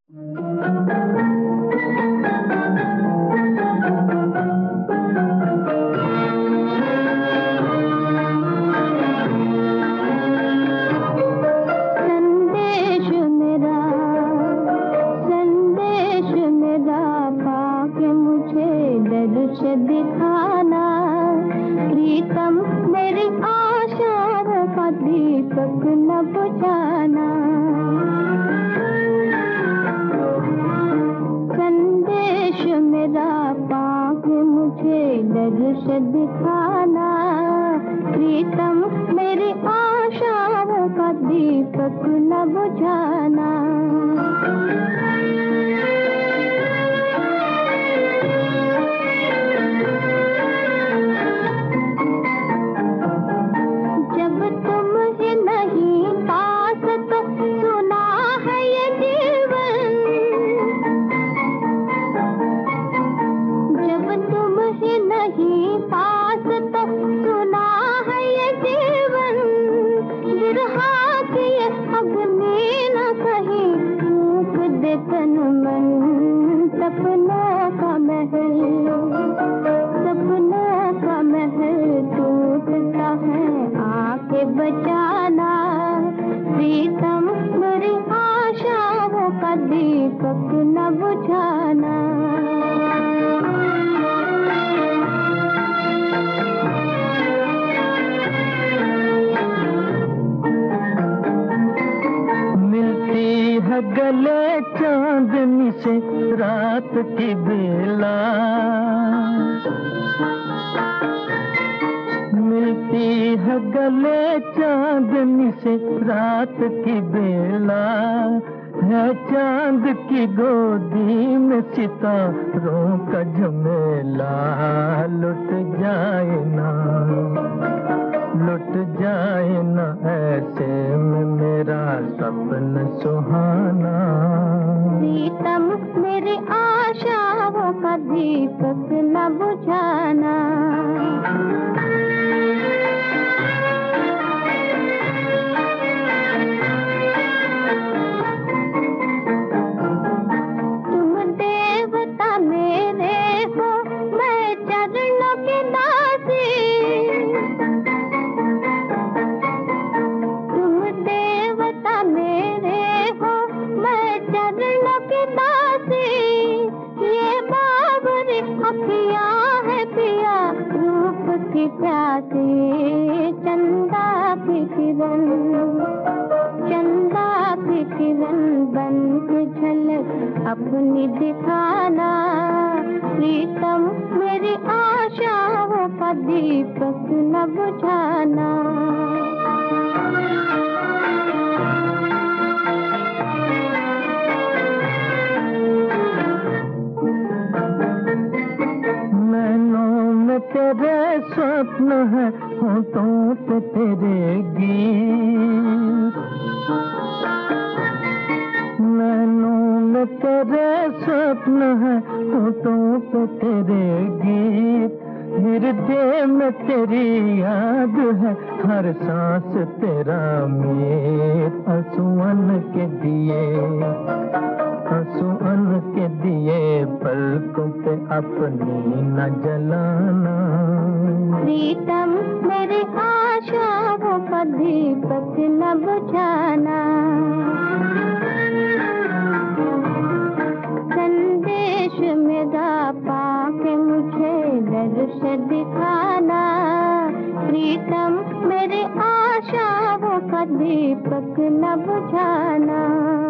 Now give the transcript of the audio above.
दिखाना प्रीतम मेरी आशाओं का दीपक न बुझाना। संदेश मेरा पाके मुझे दर्श दिखाना प्रीतम मेरी आशाओं का दीपक न बुझाना। नहीं पास तो सुना है ये जीवन बिरहा की ये अग्नि न कहीं फूंक दे तन मन। सपनों का महल टूटता है आके बचाना प्रीतम मेरी आशाओं का दीपक न बुझाना। गले चांदनी से रात की बेला मिलती है गले चांदनी से रात की बेला है चांद की गोदी में सितारों का झमेला। लुट जाए ना ऐसे में मेरा सपन सुहाना। प्रीतम मेरी आशाओं का दीपक न बुझाना। तुम देवता मेरे हो मैं चरणों की दासी। मेरे हो मैं चरणों की दासी ये बाबरी अखियाँ है पिया रूप की प्यासी। चंदा की किरण बन के झलक अपनी दिखाना प्रीतम मेरी आशाओं का दीपक न बुझाना। तेरे स्वप्न है होठों पे तेरे गीत नैनों में तेरे स्वप्न है होठों पे तेरे गीत। हृदय में तेरी याद है हर सांस तेरा मीत। आंसुअन के दिए पलकों पे अपनी न जलाना। प्रीतम मेरी आशाओं का दीपक न बुझाना। संदेश मेरा पाके मुझे दर्श दिखाना प्रीतम मेरी आशाओं का दीपक न बुझाना।